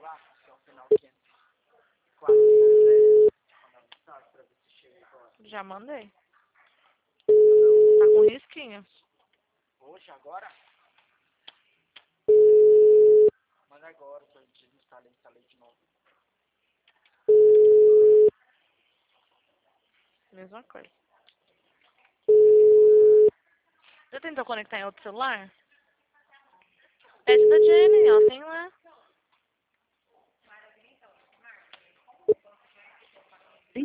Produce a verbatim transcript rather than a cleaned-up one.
Já mandei. Tá com risquinho. Hoje, agora? Mas agora, eu desinstalei, instalei de novo. Mesma coisa. Já tentou conectar em outro celular? Pede da Jenny, ó. Tem lá.